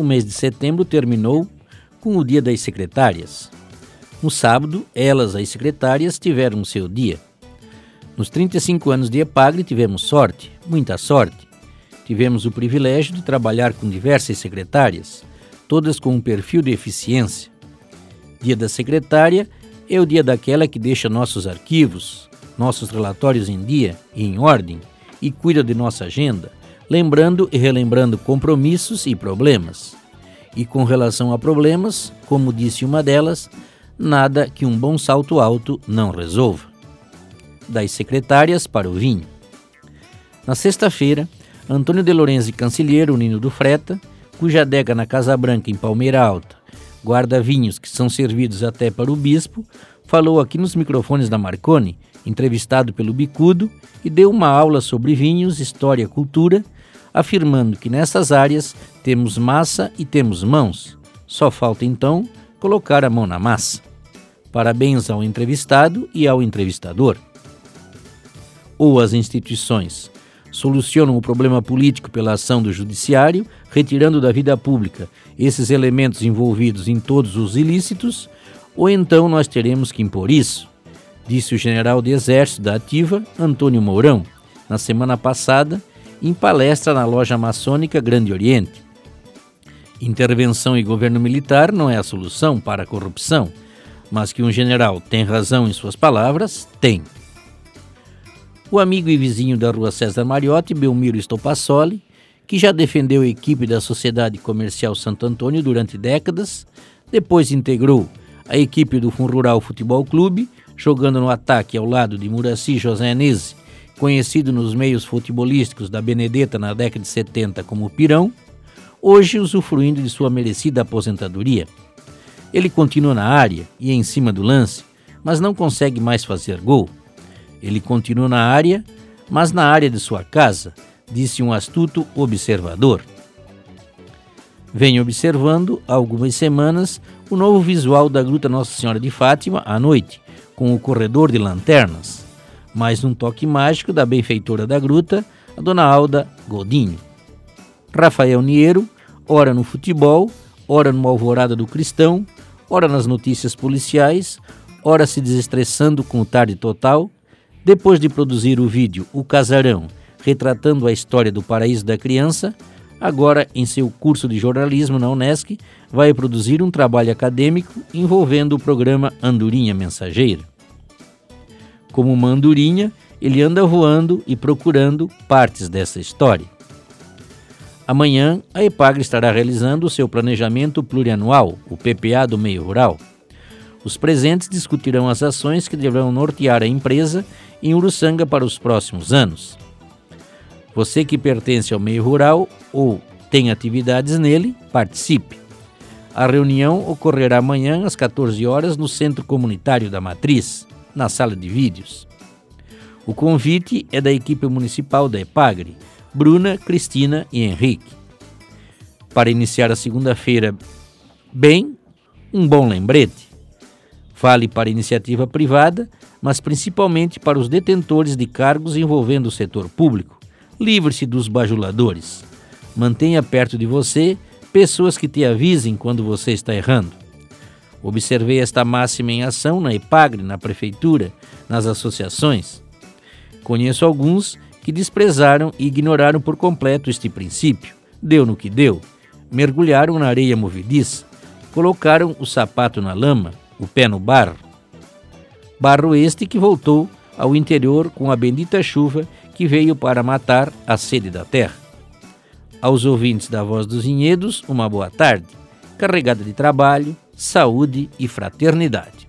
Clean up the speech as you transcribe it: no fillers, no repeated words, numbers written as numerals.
o mês de setembro terminou com o Dia das Secretárias. No sábado, elas, as secretárias, tiveram o seu dia. Nos 35 anos de EPAGRE tivemos sorte, muita sorte. Tivemos o privilégio de trabalhar com diversas secretárias, todas com um perfil de eficiência. Dia da secretária é o dia daquela que deixa nossos arquivos, nossos relatórios em dia e em ordem e cuida de nossa agenda, lembrando e relembrando compromissos e problemas. E com relação a problemas, como disse uma delas, nada que um bom salto alto não resolva. Das secretárias para o vinho. Na sexta-feira, Antônio de Lorenzi Cancelheiro Nino do Freta, cuja adega na Casa Branca em Palmeira Alta guarda vinhos que são servidos até para o bispo, falou aqui nos microfones da Marconi, entrevistado pelo Bicudo, e deu uma aula sobre vinhos, história e cultura, afirmando que nessas áreas temos massa e temos mãos. Só falta então colocar a mão na massa. Parabéns ao entrevistado e ao entrevistador. Ou as instituições solucionam o problema político pela ação do judiciário, retirando da vida pública esses elementos envolvidos em todos os ilícitos, ou então nós teremos que impor isso, disse o general de Exército da Ativa, Antônio Mourão, na semana passada, em palestra na loja maçônica Grande Oriente. Intervenção e governo militar não é a solução para a corrupção, mas que um general tem razão em suas palavras, tem. O amigo e vizinho da rua César Mariotti, Belmiro Estopassoli, que já defendeu a equipe da Sociedade Comercial Santo Antônio durante décadas, depois integrou a equipe do Funrural Futebol Clube, jogando no ataque ao lado de Muraci Joséanese, conhecido nos meios futebolísticos da Benedetta na década de 70 como Pirão, hoje usufruindo de sua merecida aposentadoria. Ele continua na área e em cima do lance, mas não consegue mais fazer gol. Ele continua na área, mas na área de sua casa, disse um astuto observador. Venho observando há algumas semanas o novo visual da Gruta Nossa Senhora de Fátima à noite, com o corredor de lanternas, mais um toque mágico da benfeitora da gruta, a dona Alda Godinho. Rafael Niero, ora no futebol, ora numa alvorada do cristão, ora nas notícias policiais, ora se desestressando com o Tarde Total, depois de produzir o vídeo O Casarão, retratando a história do paraíso da criança, agora em seu curso de jornalismo na Unesc, vai produzir um trabalho acadêmico envolvendo o programa Andorinha Mensageira. Como uma andorinha, ele anda voando e procurando partes dessa história. Amanhã, a EPAGRE estará realizando o seu planejamento plurianual, o PPA do meio rural. Os presentes discutirão as ações que deverão nortear a empresa em Uruçanga para os próximos anos. Você que pertence ao meio rural ou tem atividades nele, participe. A reunião ocorrerá amanhã às 14 horas no Centro Comunitário da Matriz, na sala de vídeos. O convite é da equipe municipal da EPAGRE, Bruna, Cristina e Henrique. Para iniciar a segunda-feira bem, um bom lembrete. Vale para a iniciativa privada, mas principalmente para os detentores de cargos envolvendo o setor público. Livre-se dos bajuladores. Mantenha perto de você pessoas que te avisem quando você está errando. Observei esta máxima em ação na EPAGRE, na prefeitura, nas associações. Conheço alguns que desprezaram e ignoraram por completo este princípio. Deu no que deu. Mergulharam na areia movediça. Colocaram o sapato na lama, o pé no barro. Barro este que voltou ao interior com a bendita chuva que veio para matar a sede da terra. Aos ouvintes da Voz dos Vinhedos, uma boa tarde, carregada de trabalho, saúde e fraternidade.